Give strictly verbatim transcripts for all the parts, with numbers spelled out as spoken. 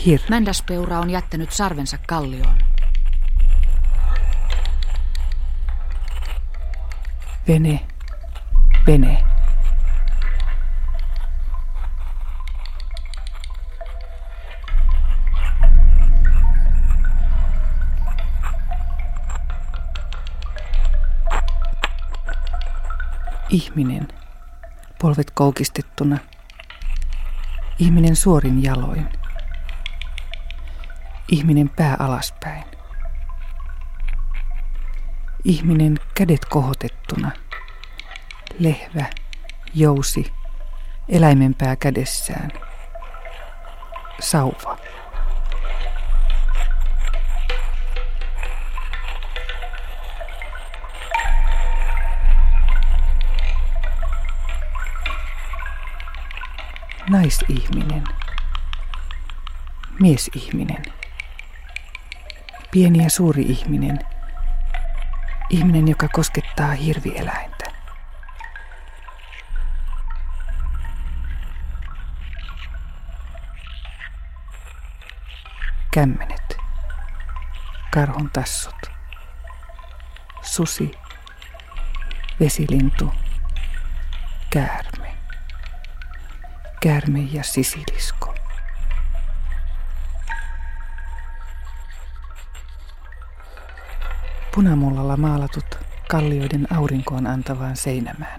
Hir. Mändäspeura on jättänyt sarvensa kallioon. Vene, vene. Ihminen, polvet koukistettuna. Ihminen suorin jaloin. Ihminen pää alaspäin. Ihminen kädet kohotettuna. Lehvä, jousi, eläimen pää kädessään. Sauva. Naisihminen. Miesihminen. Pieni ja suuri ihminen. Ihminen, joka koskettaa hirvieläintä. Kämmenet. Karhun tassut. Susi. Vesilintu. Käärme. Käärme ja sisilisko. Punamullalla maalatut kallioiden aurinkoon antavaan seinämään.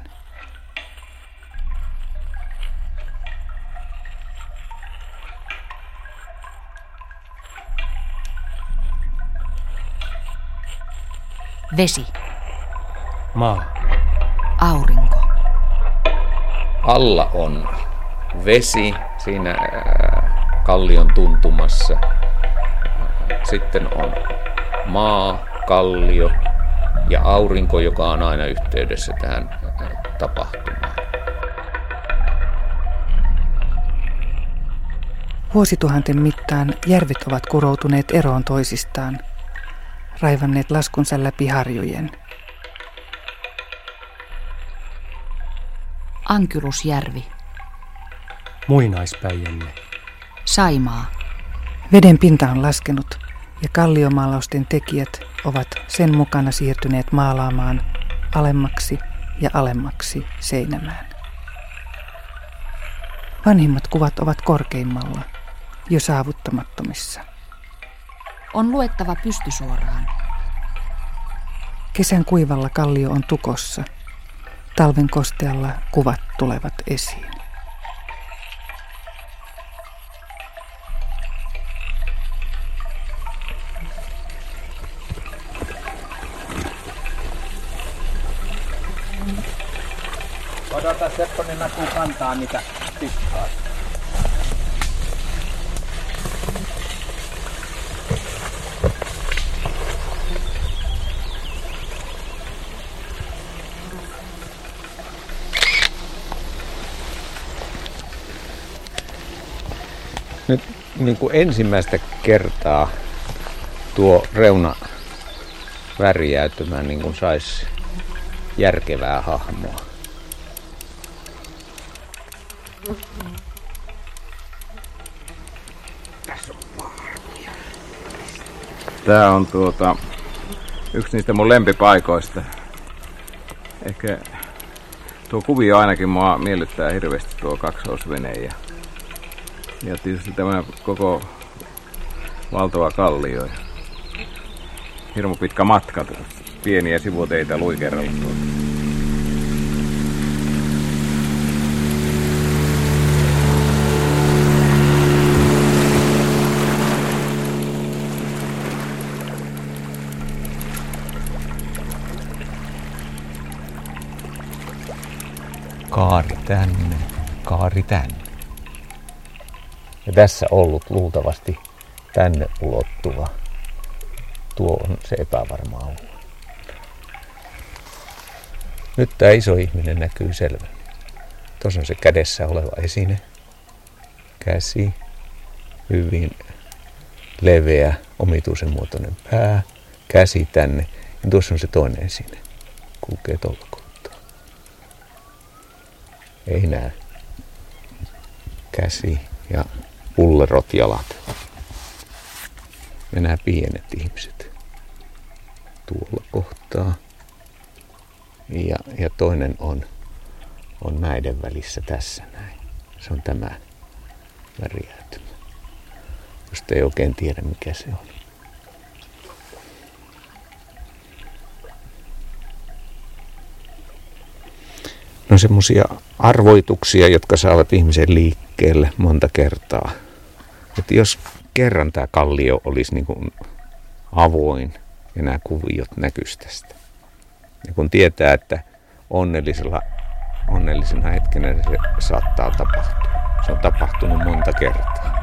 Vesi. Maa. Aurinko. Alla on vesi siinä kallion tuntumassa. Sitten on maa, kallio ja aurinko, joka on aina yhteydessä tähän tapahtumaan. Vuosituhanten mittaan järvet ovat kuroutuneet eroon toisistaan, raivanneet laskunsa läpi harjujen. Ankylusjärvi. Muinaispäijänne. Saimaa. Veden pinta on laskenut ja kalliomaalausten tekijät ovat sen mukana siirtyneet maalaamaan alemmaksi ja alemmaksi seinämään. Vanhimmat kuvat ovat korkeimmalla, jo saavuttamattomissa. On luettava pystysuoraan. Kesän kuivalla kallio on tukossa. Talven kostealla kuvat tulevat esiin. Odota Sepponen Naku kantaa niitä tikkaa. Nyt niin kuin ensimmäistä kertaa tuo reuna värjäytymään niin kuin saisi järkevää hahmoa. Tää on tuota yksi niistä mun lempipaikoista. Ehkä tuo kuvio ainakin mua miellyttää hirveästi, tuo kaksoisvene ja, ja tietysti tämmönen koko valtava kallio. Hirmu pitkä matka, pieniä sivuteitä luikeralla tuota. Kaari tänne, kaari tänne. Ja tässä ollut luultavasti tänne ulottuva. Tuo on se epävarma alue. Nyt tämä iso ihminen näkyy selvä. Tuossa on se kädessä oleva esine. Käsi. Hyvin leveä, omituisen muotoinen pää. Käsi tänne. Ja tuossa on se toinen esine. Kulkee tuolla kohtaa. Ei näe. Käsi ja pullerot jalat. Ja nämä pienet ihmiset tuolla kohtaa. Ja, ja toinen on, on näiden välissä tässä näin. Se on tämä väriäytymä, josta ei oikein tiedä mikä se on. No semmoisia arvoituksia, jotka saavat ihmisen liikkeelle monta kertaa. Että jos kerran tämä kallio olisi niin kuin avoin ja nämä kuviot näkyisi tästä. Ja kun tietää, että onnellisella, onnellisena hetkenä se saattaa tapahtua. Se on tapahtunut monta kertaa.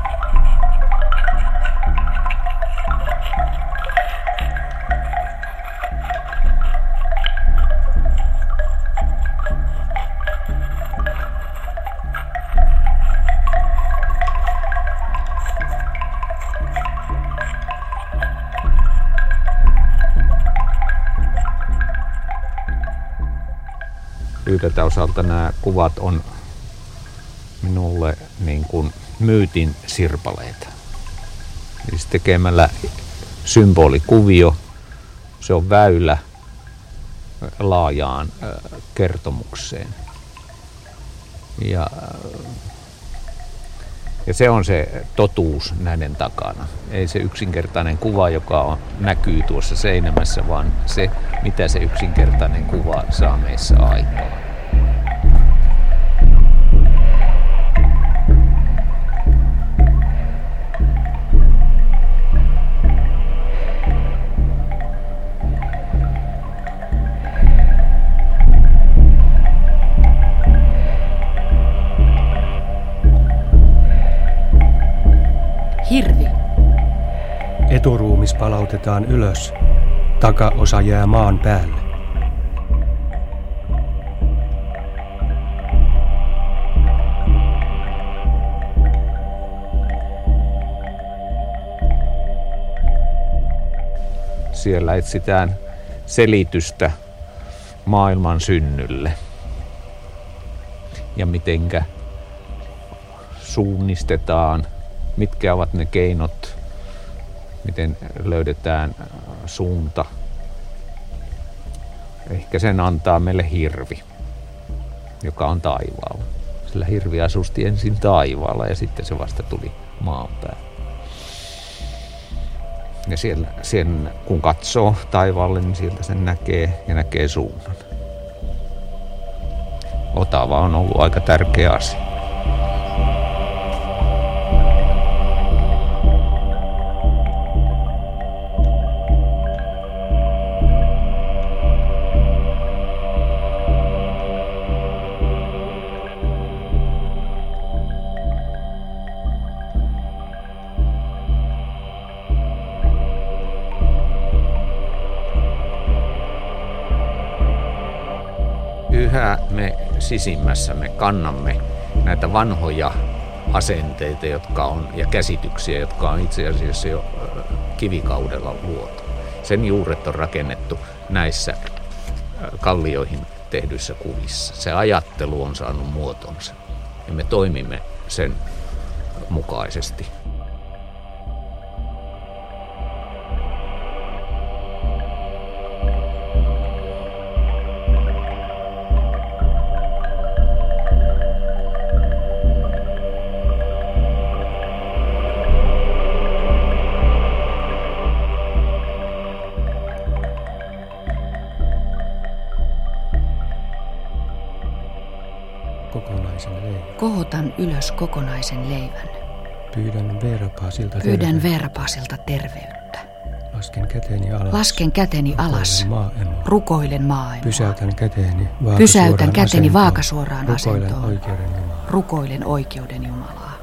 Yhdeltä osalta nämä kuvat on minulle niin kuin myytin sirpaleita. Siis tekemällä symbolikuvio, se on väylä laajaan kertomukseen. Ja, ja se on se totuus näiden takana. Ei se yksinkertainen kuva, joka on, näkyy tuossa seinämässä, vaan se, mitä se yksinkertainen kuva saa meissä aikaan. Hirvi. Eturuumis palautetaan ylös. Takaosa jää maan päälle. Siellä etsitään selitystä maailman synnylle. Ja mitenkä suunnistetaan, mitkä ovat ne keinot, miten löydetään suunta. Ehkä sen antaa meille hirvi, joka on taivaalla. Sillä hirvi asusti ensin taivaalla ja sitten se vasta tuli maan päälle. Ja siellä, siellä, kun katsoo taivaalle, niin sieltä sen näkee ja näkee suunnan. Otava on ollut aika tärkeä asia. Yhä me sisimmässämme kannamme näitä vanhoja asenteita jotka on, ja käsityksiä, jotka on itse asiassa jo kivikaudella luotu. Sen juuret on rakennettu näissä kallioihin tehdyissä kuvissa. Se ajattelu on saanut muotonsa ja me toimimme sen mukaisesti. Kokonaisen leivän. Kohotan ylös kokonaisen leivän. Pyydän Veerapaasilta Pyydän terveyttä. Veerapaasilta terveyttä. Lasken käteni alas. Lasken käteni alas. Maailmaa. Rukoilen maailmaa. Pysäytän käteni vaakasuoraan Pysäytän käteni asentoon. vaakasuoraan Rukoilen asentoon. oikeuden Jumalaa. Rukoilen oikeuden Jumalaa.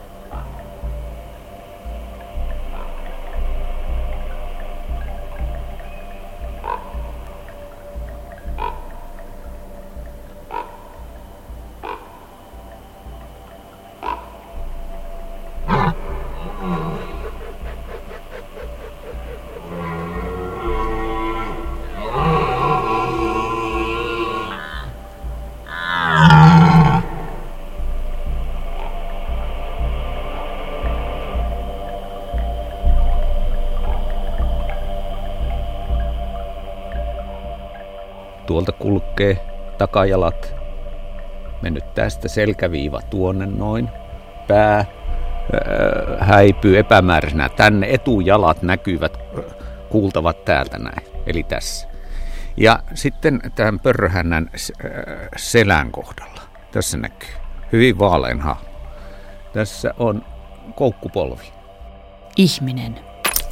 tuolta kulkee takajalat. Mennyt tästä selkäviiva tuonne noin. Pää öö, häipyy epämääräisenä tänne. Etujalat näkyvät, kuultavat täältä näin. Eli tässä. Ja sitten tämän pörröhännän selän kohdalla. Tässä näkyy. Hyvin vaalean hahmo. Tässä on koukkupolvi. Ihminen.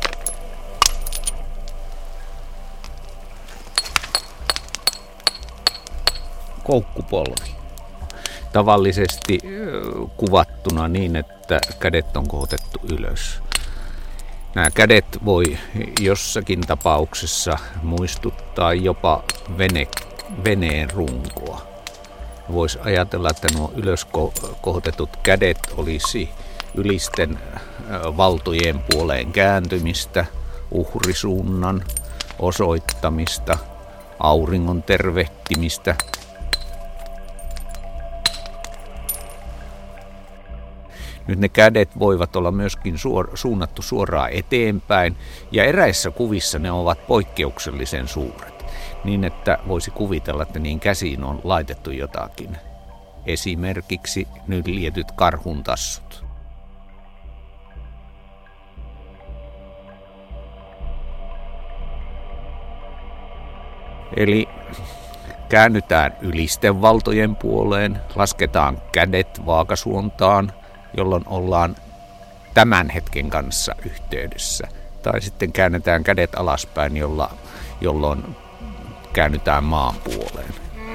Koukkupolvi. Tavallisesti kuvattuna niin, että kädet on kohotettu ylös. Nämä kädet voi jossakin tapauksessa muistuttaa jopa vene, veneen runkoa. Voisi ajatella, että nuo ylös kohotetut kädet olisi ylisten valtojen puoleen kääntymistä, uhrisuunnan osoittamista, auringon tervehtimistä. Nyt ne kädet voivat olla myöskin suor- suunnattu suoraan eteenpäin, ja eräissä kuvissa ne ovat poikkeuksellisen suuret, niin että voisi kuvitella, että niin käsiin on laitettu jotakin. Esimerkiksi nyt lietyt karhuntassut. Eli käännytään ylisten valtojen puoleen, lasketaan kädet vaakasuuntaan, jolloin ollaan tämän hetken kanssa yhteydessä. Tai sitten käännetään kädet alaspäin, jolla, jolloin käännytään maan puoleen.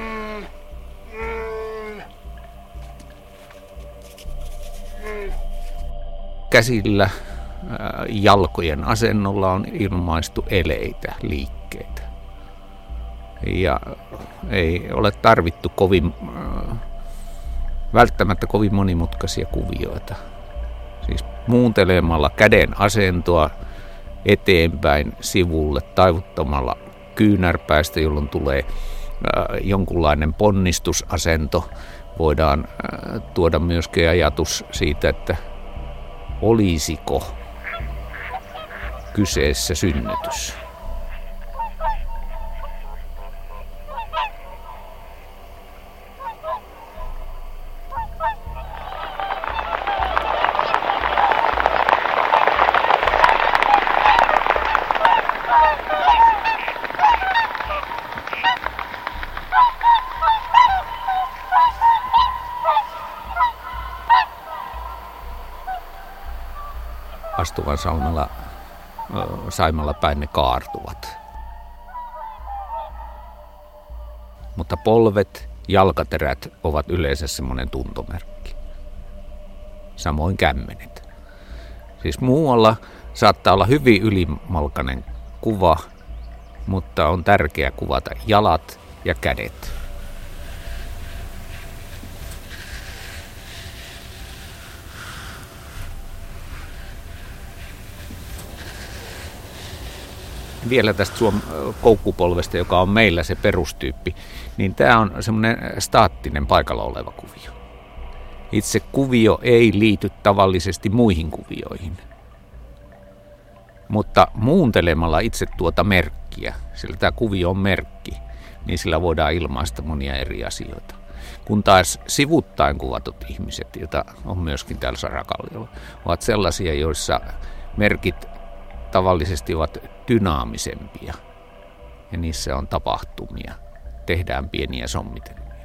Käsillä jalkojen asennolla on ilmaistu eleitä, liikkeitä. Ja ei ole tarvittu kovin, välttämättä kovin monimutkaisia kuvioita. Siis muuntelemalla käden asentoa eteenpäin sivulle, taivuttamalla kyynärpäistä, jolloin tulee jonkunlainen ponnistusasento. Voidaan tuoda myöskin ajatus siitä, että olisiko kyseessä synnytys. Astuvan saunalla, saimalla päin ne kaartuvat. Mutta polvet, jalkaterät ovat yleensä semmoinen tuntomerkki. Samoin kämmenet. Siis muualla saattaa olla hyvin ylimalkainen kuva, mutta on tärkeää kuvata jalat ja kädet. Vielä tästä Suom koukkupolvesta, joka on meillä se perustyyppi, niin tämä on semmoinen staattinen paikalla oleva kuvio. Itse kuvio ei liity tavallisesti muihin kuvioihin. Mutta muuntelemalla itse tuota merkkiä, sillä tämä kuvio on merkki, niin sillä voidaan ilmaista monia eri asioita. Kun taas sivuttain kuvatut ihmiset, joita on myöskin täällä Sarakalliolla, ovat sellaisia, joissa merkit tavallisesti ovat dynaamisempia ja niissä on tapahtumia, tehdään pieniä sommitelmia.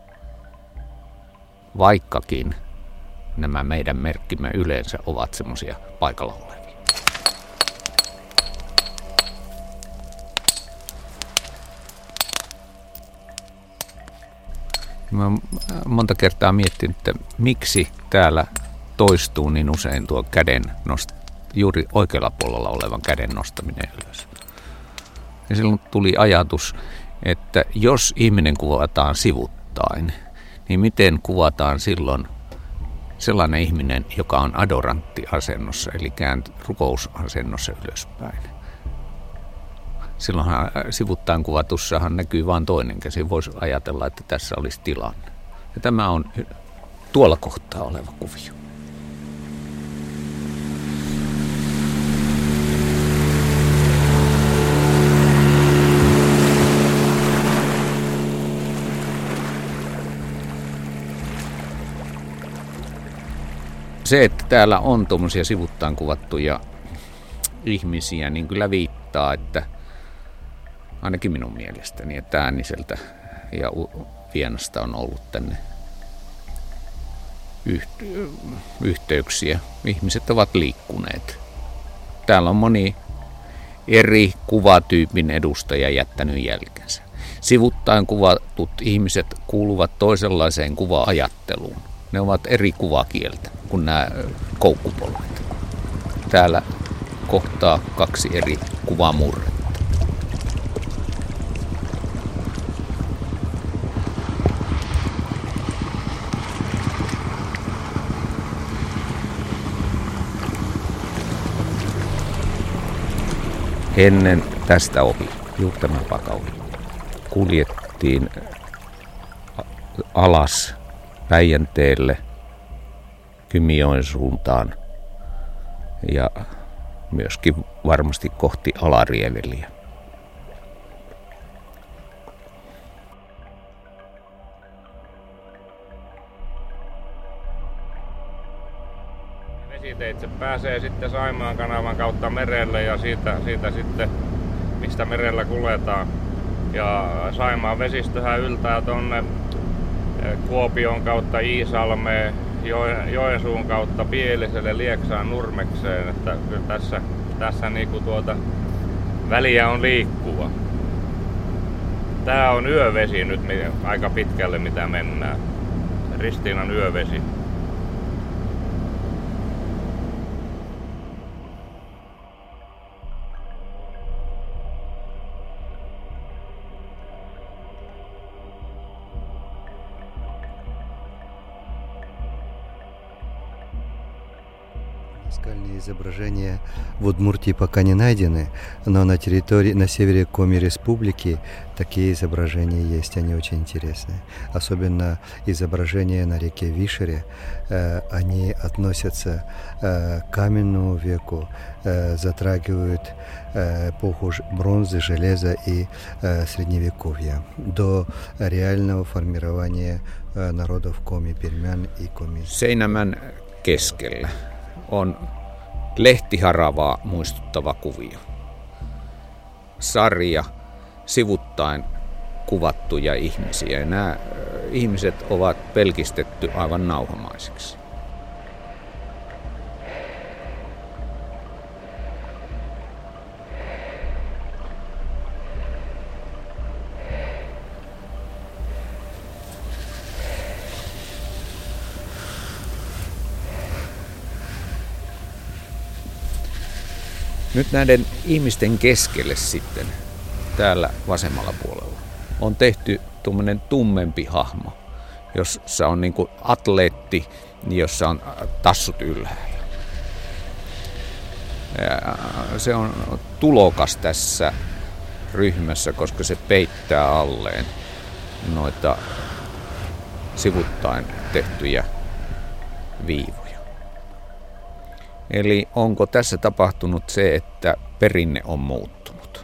Vaikkakin nämä meidän merkkimme yleensä ovat semmoisia paikalla olevia. Mä oon monta kertaa miettinyt, että miksi täällä toistuu niin usein tuo käden nostaminen. Juuri oikealla puolella olevan käden nostaminen ylös. Ja silloin tuli ajatus, että jos ihminen kuvataan sivuttain, niin miten kuvataan silloin sellainen ihminen, joka on adorantti-asennossa, eli käänt- rukousasennossa ylöspäin. Silloinhan sivuttain kuvatussahan näkyy vain toinen käsi. Voisi ajatella, että tässä olisi tilanne. Ja tämä on tuolla kohtaa oleva kuvio. Se, että täällä on tuommoisia sivuttaan kuvattuja ihmisiä, niin kyllä viittaa, että ainakin minun mielestäni, että Ääniseltä ja Vienasta on ollut tänne yhteyksiä. Ihmiset ovat liikkuneet. Täällä on moni eri kuvatyypin edustaja jättänyt jälkensä. Sivuttain kuvatut ihmiset kuuluvat toisenlaiseen kuva-ajatteluun. Ne ovat eri kuvakieltä kuin nämä koukkupolvet. Täällä kohtaa kaksi eri kuvamurretta. Ennen tästä ohi, Juhtamäenpaka ohi, kuljettiin alas Päijänteelle Kymijoen suuntaan ja myöskin varmasti kohti Alarieveliä. Vesiteitse pääsee sitten Saimaan kanavan kautta merelle ja siitä, siitä sitten, mistä merellä kuljetaan. Ja Saimaan vesistöhän yltää tuonne Kuopion kautta Iisalmeen, Joensuun kautta Pieliselle, Lieksaan, Nurmekseen. Että kyllä tässä, tässä niinku tuota väliä on liikkuva. Tää on yövesi nyt aika pitkälle mitä mennään. Ristiinan yövesi. Наскальные изображения в Удмуртии пока не найдены, но на территории, на севере Коми Республики такие изображения есть, они очень интересные. Особенно изображения на реке Вишере, э, они относятся э, к каменному веку, э, затрагивают э, эпоху бронзы, железа и э, средневековья, до реального формирования э, народов Коми, пермян и Коми. Seinämän keskellä on lehtiharavaa muistuttava kuvio. Sarja sivuttain kuvattuja ihmisiä. Ja nämä ihmiset ovat pelkistetty aivan nauhamaisiksi. Nyt näiden ihmisten keskelle sitten, täällä vasemmalla puolella, on tehty tuommoinen tummempi hahmo, jossa on niin kuin atleetti, jossa on tassut ylhäällä. Ja se on tulokas tässä ryhmässä, koska se peittää alleen noita sivuttain tehtyjä viivoja. Eli onko tässä tapahtunut se, että perinne on muuttunut?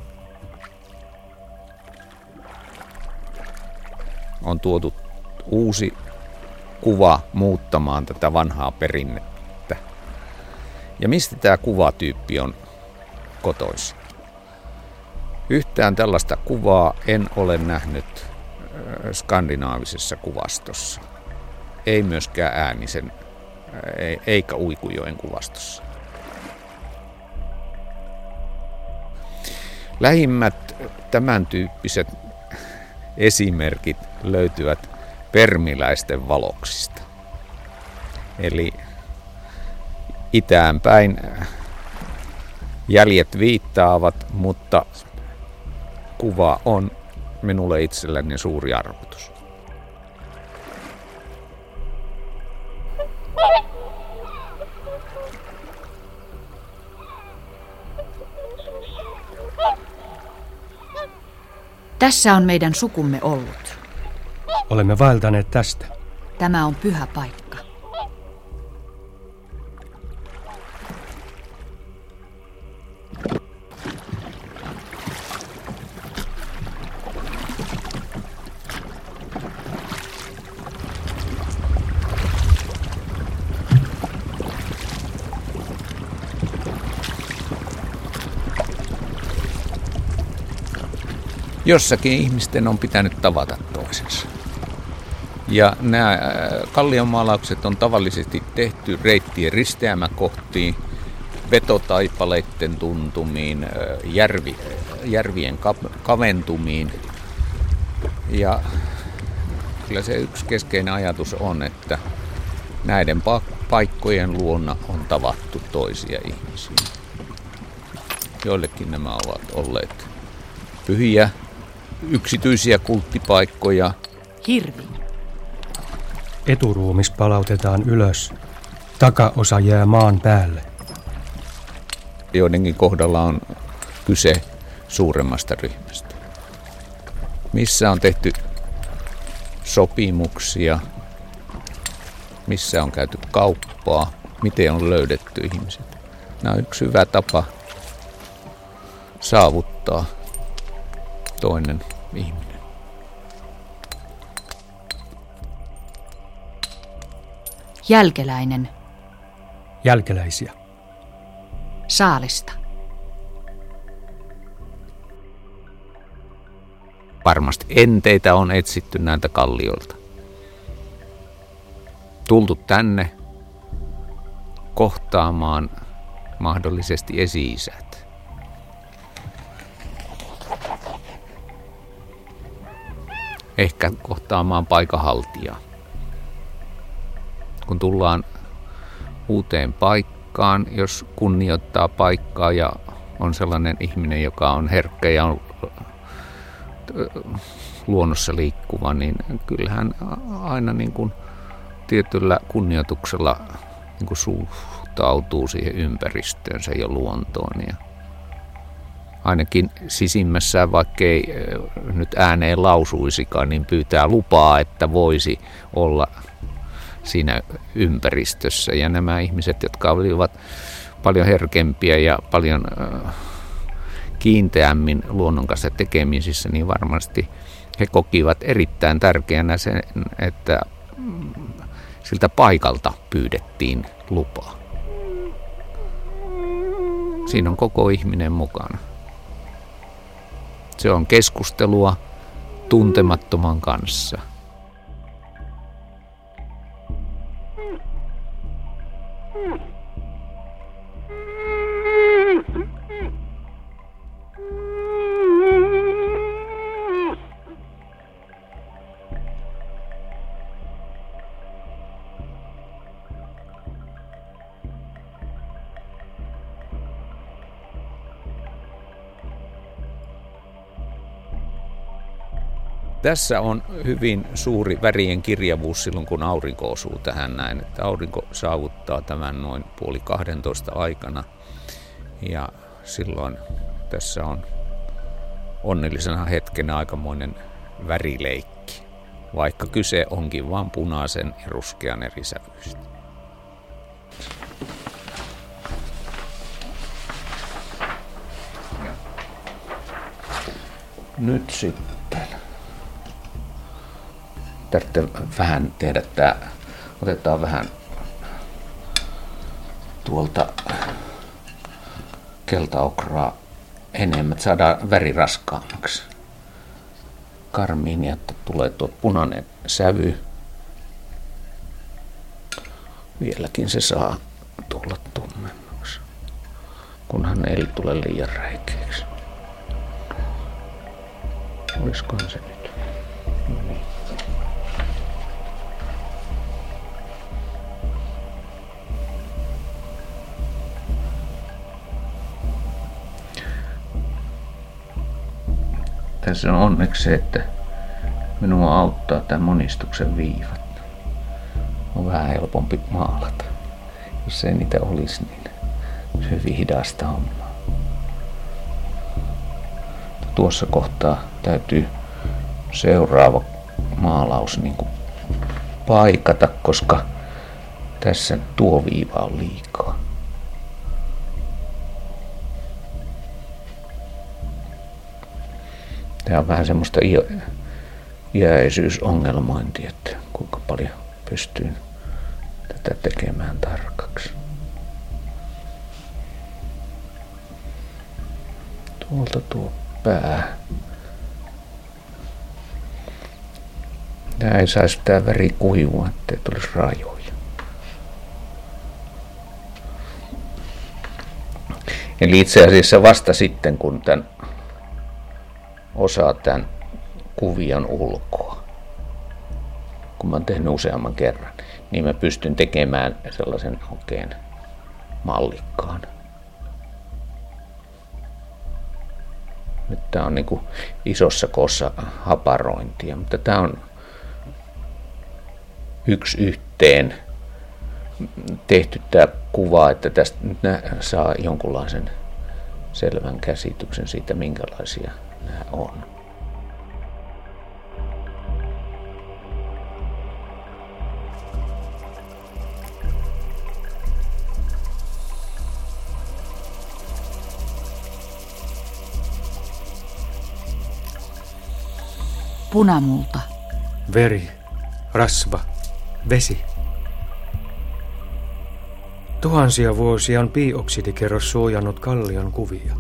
On tuotu uusi kuva muuttamaan tätä vanhaa perinnettä. Ja mistä tämä kuvatyyppi on kotoisin? Yhtään tällaista kuvaa en ole nähnyt skandinaavisessa kuvastossa. Ei myöskään Äänisen eikä Uikujoen kuvastossa. Lähimmät tämän tyyppiset esimerkit löytyvät permiläisten valoksista. Eli itään päin jäljet viittaavat, mutta kuva on minulle itselleni suuri arvotus. Tässä on meidän sukumme ollut. Olemme vaeltaneet tästä. Tämä on pyhä paikka. Jossakin ihmisten on pitänyt tavata toisensa. Ja nämä kallionmaalaukset on tavallisesti tehty reittien risteämäkohtiin, vetotaipaleiden tuntumiin, järvi, järvien kaventumiin. Ja kyllä se yksi keskeinen ajatus on, että näiden paikkojen luona on tavattu toisia ihmisiä. Joillekin nämä ovat olleet pyhiä, yksityisiä kulttipaikkoja. Hirvi. Eturuumis palautetaan ylös. Takaosa jää maan päälle. Joidenkin kohdalla on kyse suuremmasta ryhmästä. Missä on tehty sopimuksia, missä on käyty kauppaa, miten on löydetty ihmiset. Nämä on yksi hyvä tapa saavuttaa toinen ihminen. Jälkeläinen. Jälkeläisiä. Saalista. Varmasti enteitä on etsitty näiltä kallioilta. Tultu tänne kohtaamaan mahdollisesti esi-isät. Ehkä kohtaamaan paikahaltijaa. Kun tullaan uuteen paikkaan, jos kunnioittaa paikkaa ja on sellainen ihminen, joka on herkkä ja on luonnossa liikkuva, niin kyllähän aina niin kuin tietyllä kunnioituksella niin kuin suhtautuu siihen ympäristöönsä ja luontoon. Ja ainakin sisimmässään, vaikkei nyt ääneen lausuisikaan, niin pyytää lupaa, että voisi olla siinä ympäristössä. Ja nämä ihmiset, jotka olivat paljon herkempiä ja paljon kiinteämmin luonnon kanssa tekemisissä, niin varmasti he kokivat erittäin tärkeänä sen, että siltä paikalta pyydettiin lupaa. Siinä on koko ihminen mukana. Se on keskustelua tuntemattoman kanssa. Tässä on hyvin suuri värien kirjavuus silloin, kun aurinko osuu tähän näin. Että aurinko saavuttaa tämän noin puoli kahdentoista aikana. Ja silloin tässä on onnellisena hetkenä aikamoinen värileikki. Vaikka kyse onkin vain punaisen ja ruskean eri sävyistä. Nyt sitten. Tarvitsee vähän tehdä tää. Otetaan vähän tuolta keltaokraa enemmän, että saadaan väri raskaammaksi. Karmiini, että tulee tuo punainen sävy. Vieläkin se saa tulla tummemmaksi, kunhan ei tule liian räikeäksi. Olisikohan se nyt? No niin. Tässä on onneksi se, että minua auttaa tämän monistuksen viivat. On vähän helpompi maalata. Jos ei niitä olisi, niin se hyvin hidasta hommaa. Tuossa kohtaa täytyy seuraava maalaus niin kuin paikata, koska tässä tuo viiva on liikaa. Tämä on vähän semmoista iäisyysongelmointia, että kuinka paljon pystyy tätä tekemään tarkaksi. Tuolta tuo pää Tämä ei saisi tämä väri kuivua, ettei tulisi rajoja. Eli itse asiassa vasta sitten, kun tämän osaa tämän kuvion ulkoa, kun mä oon tehnyt useamman kerran, niin mä pystyn tekemään sellaisen oikein mallikkaan. Nyt tää on niinku isossa koossa haparointia, mutta tää on yksi yhteen tehty tää kuva, että tästä nyt saa jonkunlaisen selvän käsityksen siitä, minkälaisia nämä on. Punamulta. Veri, rasva, vesi. Tuhansia vuosia on piioksidikerros suojannut kallion kuvia.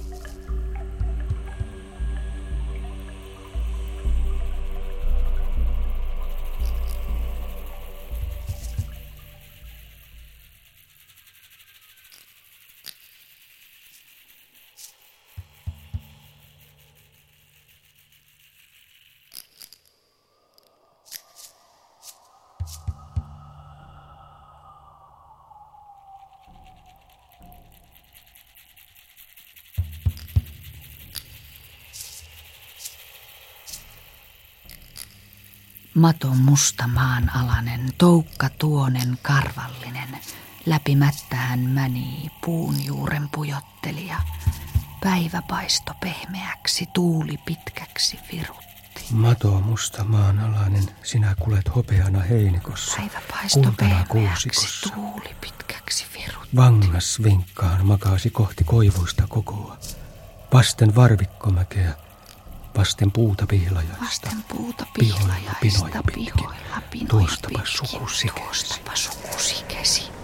Maton musta maanalanen, toukka tuonen karvallinen, läpimättähän mänii puun juuren pujottelija. Päivä paisto pehmeäksi, tuuli pitkäksi virutti. Mato musta maanalainen, sinä kulet hopeana heinikossa. Päivä paisto pehmeäksi, tuuli pitkäksi virutti. Vangas vinkkaan makaasi kohti koivuista kokoa. Vasten varvikkomäkeä. Vasten puuta pihlajaista. Vasten puuta pihlajaista, pihoilla pitkin. Pihoilla pinoja Tuostapa pitkin. sukusikesi. Tuostapa sukusikesi.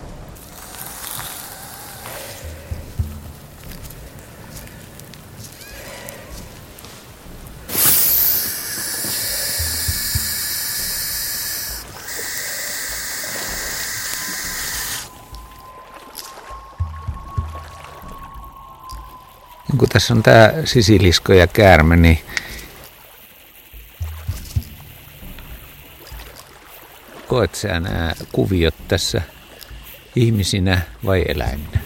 Kun tässä on tämä sisilisko ja käärme, niin koet sä nämä kuviot tässä ihmisinä vai eläiminä?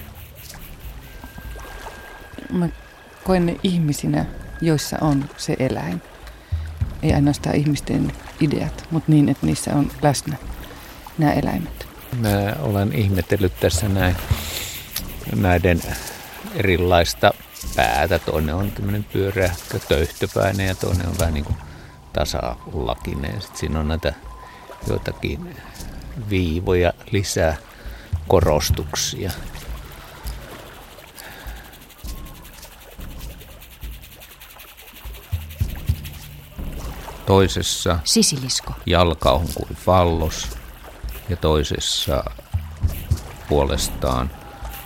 Mä koen ne ihmisinä, joissa on se eläin. Ei ainoastaan ihmisten ideat, mutta niin, että niissä on läsnä nämä eläimet. Mä olen ihmetellyt tässä näin, näiden erilaista päätä. Toinen on tämmöinen pyöreä töyhtöpäinen ja toinen on vähän niin kuin tasalakinen. Sitten siinä on näitä joitakin viivoja lisää, korostuksia. Toisessa sisilisko, jalka on kuin fallos ja toisessa puolestaan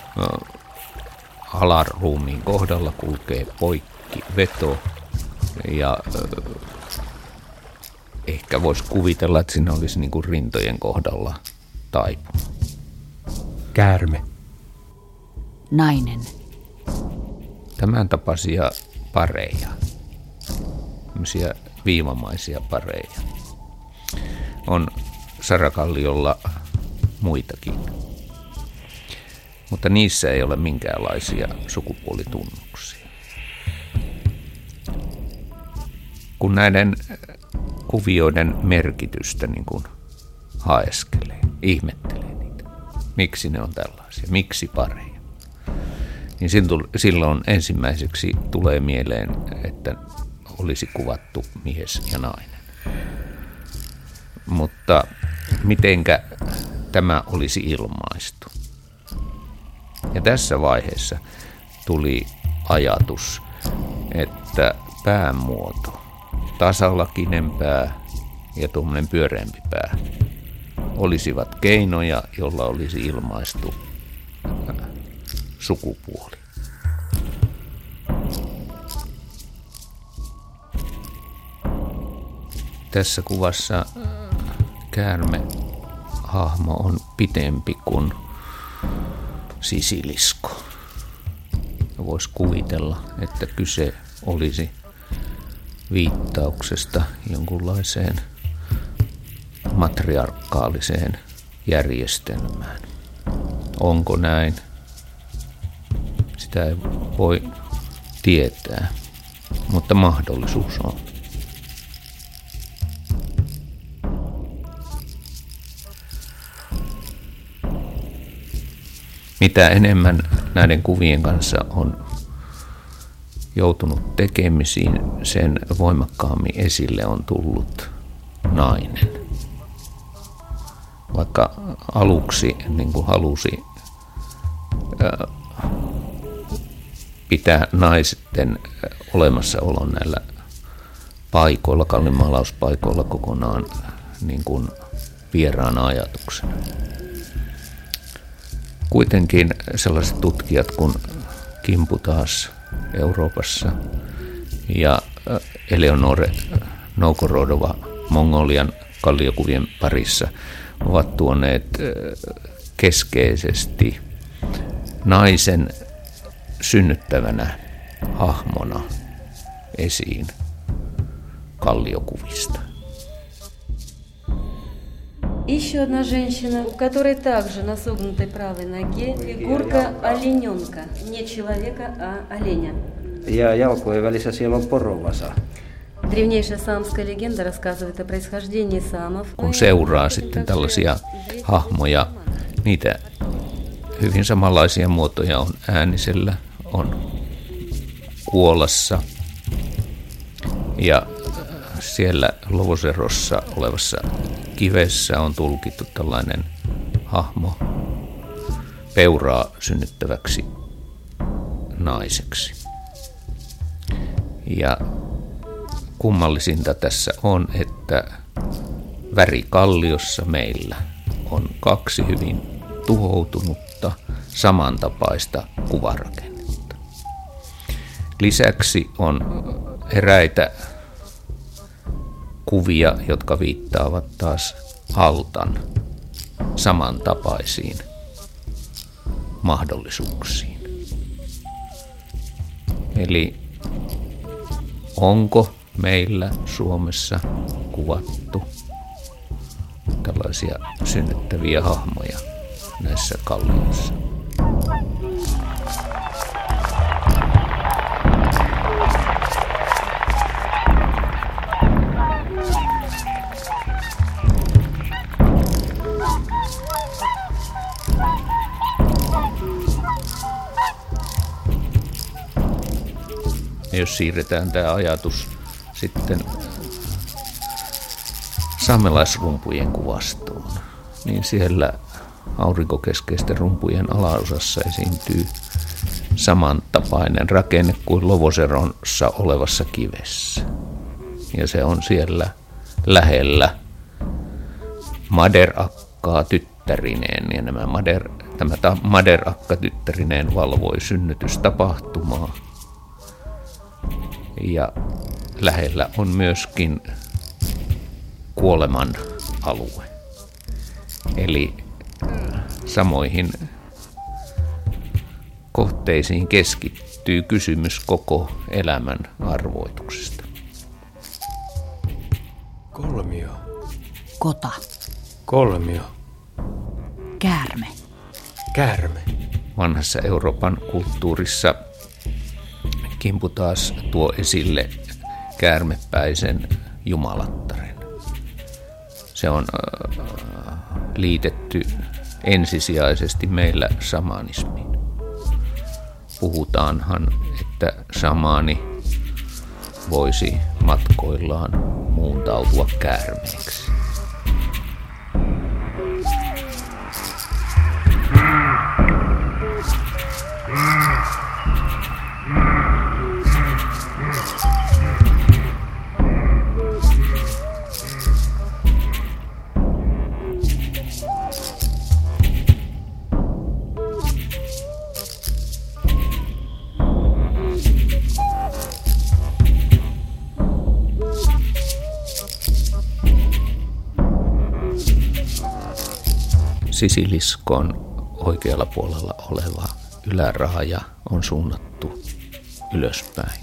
alaruumiin kohdalla kulkee poikki veto ja äh, ehkä voisi kuvitella, että siinä olisi niin kuin rintojen kohdalla taipunut. Käärme. Nainen. Tämän tapaisia pareja, tämmöisiä viivamaisia pareja, on Sarakalliolla muitakin. Mutta niissä ei ole minkäänlaisia sukupuolitunnuksia. Kun näiden kuvioiden merkitystä niin kuin haeskelee, ihmettelee niitä, miksi ne on tällaisia, miksi pareja, niin silloin ensimmäiseksi tulee mieleen, että olisi kuvattu mies ja nainen. Mutta mitenkä tämä olisi ilmaistu? Ja tässä vaiheessa tuli ajatus, että päämuoto, tasalakinen pää ja tuommoinen pyöreämpi pää, olisivat keinoja, jolla olisi ilmaistu sukupuoli. Tässä kuvassa käärme hahmo on pitempi kuin sisilisko. Voisi kuvitella, että kyse olisi viittauksesta jonkunlaiseen matriarkaaliseen järjestelmään. Onko näin? Sitä ei voi tietää, mutta mahdollisuus on. Mitä enemmän näiden kuvien kanssa on joutunut tekemisiin, sen voimakkaammin esille on tullut nainen. Vaikka aluksi niin kuin halusi ää, pitää naisten olemassaolon näillä paikoilla, kallimaalauspaikoilla kokonaan niin kuin vieraana ajatuksena. Kuitenkin sellaiset tutkijat kuin Kimputas Euroopassa ja Eleonore Novgorodova Mongolian kalliokuvien parissa ovat tuoneet keskeisesti naisen synnyttävänä hahmona esiin kalliokuvista. Еще одна женщина, у которой также на согнутой правой ноге фигурка олененка. Не человека, а оленя. Ja jalkojen välissä siellä on porovasa. Древнейшая саамская легенда рассказывает о происхождении саамов. Kun seuraa sitten tällaisia hahmoja, niitä hyvin samanlaisia muotoja on äänisellä, on kuolassa ja siellä Lovoserossa olevassa kivessä on tulkittu tällainen hahmo peuraa synnyttäväksi naiseksi. Ja kummallisinta tässä on, että värikalliossa meillä on kaksi hyvin tuhoutunutta samantapaista kuvarakennetta. Lisäksi on eräitä kuvia, jotka viittaavat taas altan samantapaisiin mahdollisuuksiin. Eli onko meillä Suomessa kuvattu tällaisia synnyttäviä hahmoja näissä kallioissa? Ja jos siirretään tämä ajatus sitten saamelaisrumpujen kuvastoon, niin siellä aurinkokeskeisten rumpujen alaosassa esiintyy samantapainen rakenne kuin Lovoserossa olevassa kivessä. Ja se on siellä lähellä Maderakkaa tyttärineen, ja nämä Mader, tämä Maderakka tyttärineen valvoi synnytystapahtumaa. Ja lähellä on myöskin kuoleman alue. Eli samoihin kohteisiin keskittyy kysymys koko elämän arvoituksesta. Kolmio. Kota. Kolmio. Käärme. Käärme. Vanhassa Euroopan kulttuurissa Kimputas tuo esille käärmepäisen jumalattaren. Se on äh, liitetty ensisijaisesti meillä shamanismiin. Puhutaanhan, että shamaani voisi matkoillaan muuntautua käärmeeksi. sisiliskon oikealla puolella oleva yläraaja on suunnattu ylöspäin.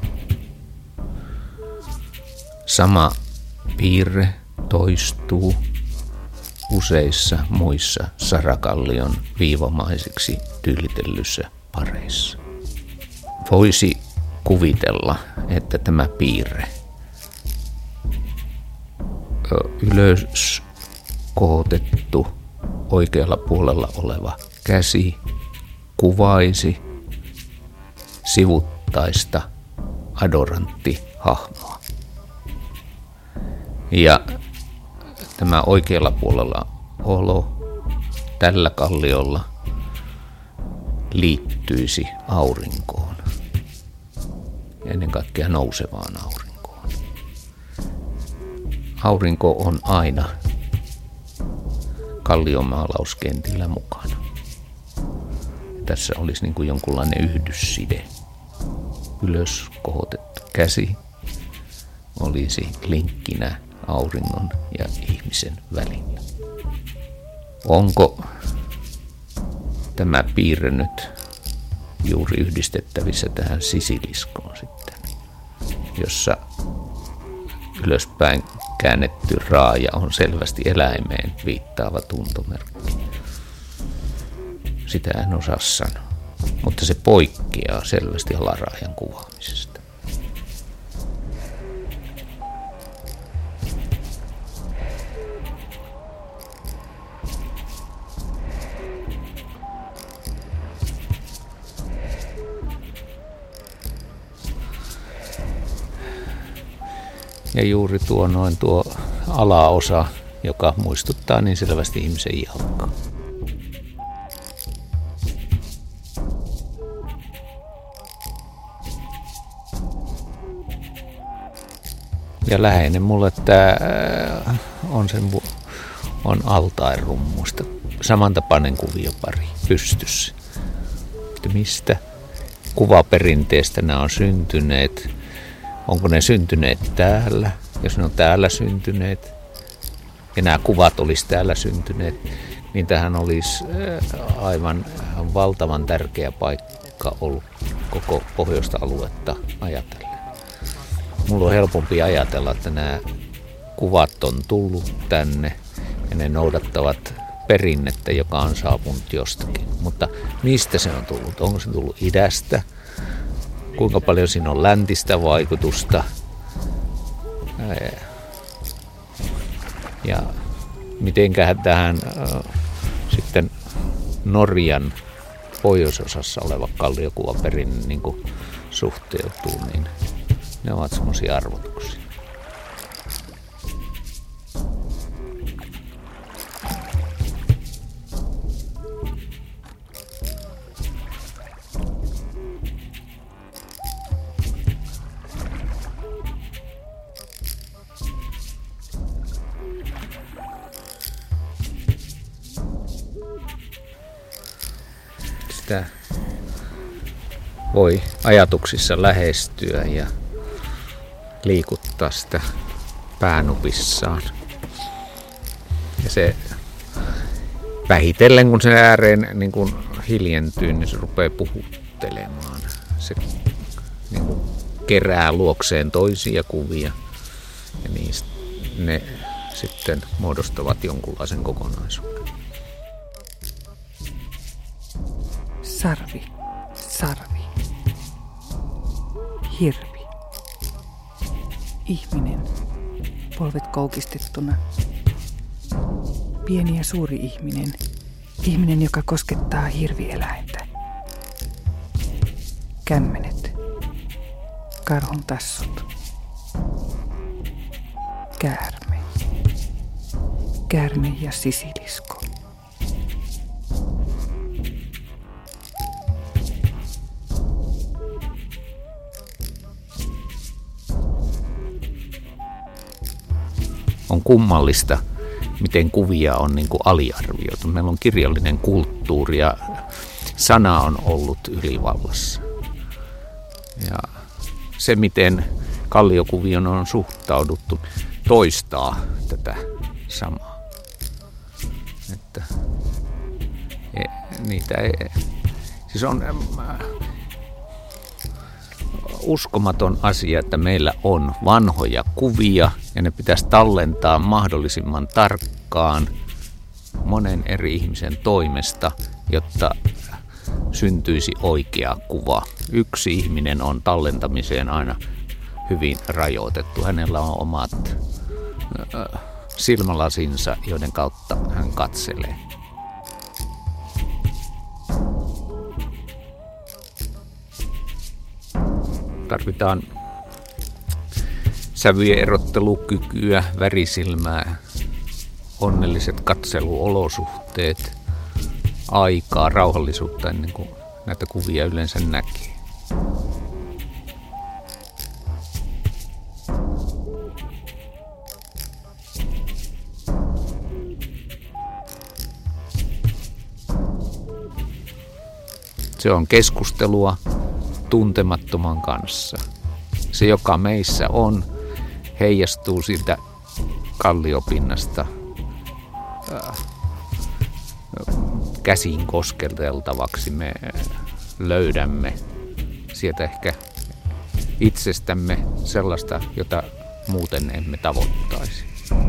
Sama piirre toistuu useissa muissa Sarakallion viivamaisiksi tyylitellyssä pareissa. Voisi kuvitella, että tämä piirre, ylös kohotettu oikealla puolella oleva käsi, kuvaisi sivuttaista adoranttihahmoa. Ja tämä oikealla puolella olo tällä kalliolla liittyisi aurinkoon. Ennen kaikkea nousevaan aurinkoon. Aurinko on aina kalliomaalauskentillä mukana. Tässä olisi niin kuin jonkunlainen yhdysside. Ylös kohotettu käsi olisi linkkinä auringon ja ihmisen välillä. Onko tämä piirre nyt juuri yhdistettävissä tähän sisiliskoon sitten, jossa ylöspäin käännetty raaja on selvästi eläimeen viittaava tuntomerkki? Sitä en osaa sanoa, mutta se poikkeaa selvästi alaraajan kuvaamisesta. Ja juuri tuo noin tuo alaosa, joka muistuttaa niin selvästi ihmisen jalkaa. Ja läheinen mulle tämä on sen on altairummusta. Samantapainen kuviopari pystyssä. Että mistä kuvaperinteestä nämä on syntyneet? Onko ne syntyneet täällä? Jos ne on täällä syntyneet ja nämä kuvat olisi täällä syntyneet, niin tähän olisi aivan valtavan tärkeä paikka ollut koko pohjoista aluetta ajatellen. Mulla on helpompi ajatella, että nämä kuvat on tullut tänne ja ne noudattavat perinnettä, joka on saapunut jostakin. Mutta mistä se on tullut? Onko se tullut idästä? Kuinka paljon siinä on läntistä vaikutusta? Ja mitenköhän tähän äh, sitten Norjan pohjoisosassa oleva kalliokuvaperinne niin kuin suhteutuu, niin ne ovat semmoisia arvotuksia. Sitä voi ajatuksissa lähestyä ja liikuttaa sitä päänupissaan. Ja se vähitellen, kun se ääreen niin kun hiljentyy, niin se rupeaa puhuttelemaan. Se niin kun kerää luokseen toisia kuvia ja niistä ne sitten muodostavat jonkunlaisen kokonaisuuden. Sarvi, sarvi, hirvi, ihminen, polvet koukistettuna, pieni ja suuri ihminen, ihminen, joka koskettaa hirvieläintä, kämmenet, karhun tassut, käärme, käärme ja sisilisko. On kummallista, miten kuvia on niin kuin aliarvioitu. Meillä on kirjallinen kulttuuri ja sana on ollut ylivallassa. Ja se, miten kalliokuvion on suhtauduttu, toistaa tätä samaa. Että niitä ei, siis on äh, uskomaton asia, että meillä on vanhoja kuvia ja ne pitäisi tallentaa mahdollisimman tarkkaan monen eri ihmisen toimesta, jotta syntyisi oikea kuva. Yksi ihminen on tallentamiseen aina hyvin rajoitettu. Hänellä on omat äh, silmälasinsa, joiden kautta hän katselee. Tarvitaan sävyjen erottelukykyä, värisilmää, onnelliset katseluolosuhteet, aikaa, rauhallisuutta ennen kuin näitä kuvia yleensä näkee. Se on keskustelua tuntemattoman kanssa. Se, joka meissä on, heijastuu siitä kalliopinnasta äh, käsin kosketeltavaksi. Me löydämme sieltä ehkä itsestämme sellaista, jota muuten emme tavoittaisi.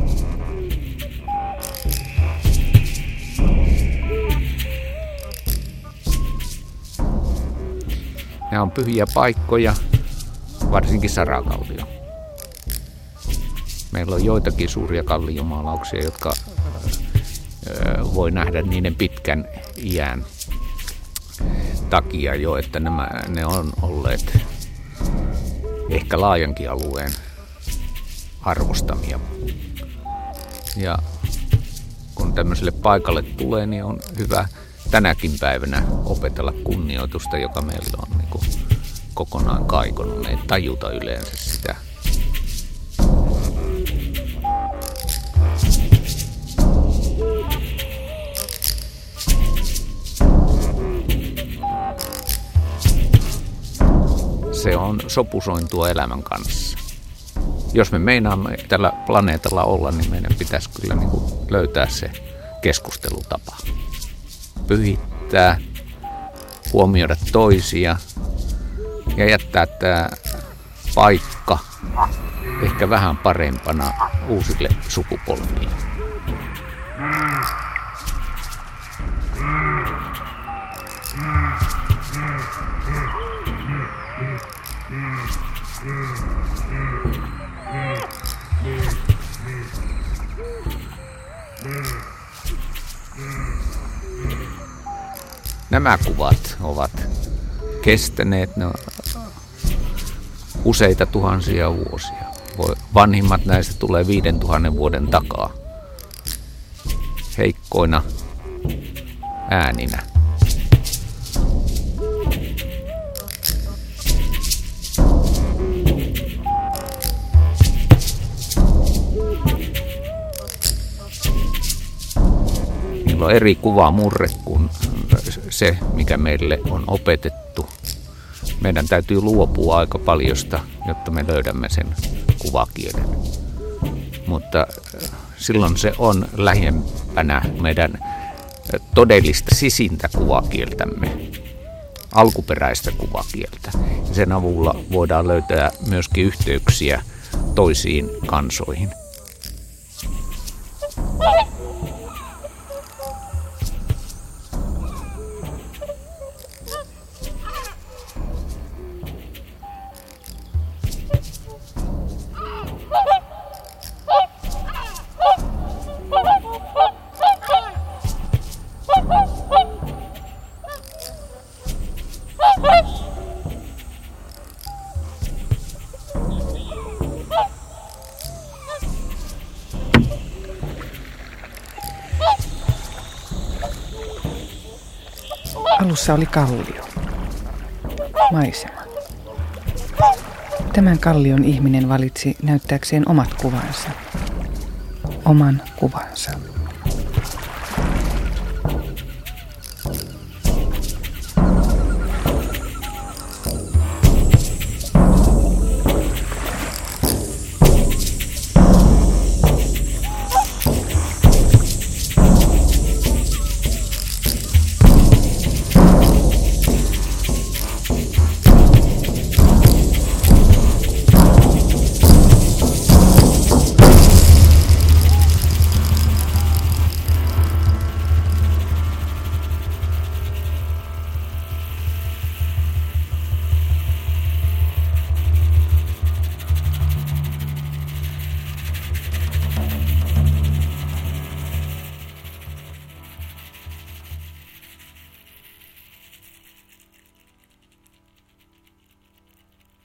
Nämä on pyhiä paikkoja, varsinkin Sarakallio. Meillä on joitakin suuria kalliomaalauksia, jotka voi nähdä niiden pitkän iän takia jo, että nämä, ne on olleet ehkä laajankin alueen arvostamia. Ja kun tämmöiselle paikalle tulee, niin on hyvä tänäkin päivänä opetella kunnioitusta, joka meillä on niin kuin kokonaan kaikonnut. Me ei tajuta yleensä sitä. Se on sopusointua elämän kanssa. Jos me meinaamme tällä planeetalla olla, niin meidän pitäisi kyllä niin kuin löytää se keskustelutapa. Pyhittää, huomioida toisia ja jättää tämä paikka ehkä vähän parempana uusille sukupolville. Nämä kuvat ovat kestäneet ne useita tuhansia vuosia. Vanhimmat näistä tulee viiden tuhannen vuoden takaa. Heikkoina ääninä. Niillä on eri kuvamurre kuin se, mikä meille on opetettu. Meidän täytyy luopua aika paljosta, jotta me löydämme sen kuvakielen. Mutta silloin se on lähempänä meidän todellista sisintä kuvakieltämme, alkuperäistä kuvakieltä. Sen avulla voidaan löytää myöskin yhteyksiä toisiin kansoihin. Alussa oli kallio, maisema. Tämän kallion ihminen valitsi näyttääkseen omat kuvansa, oman kuvansa.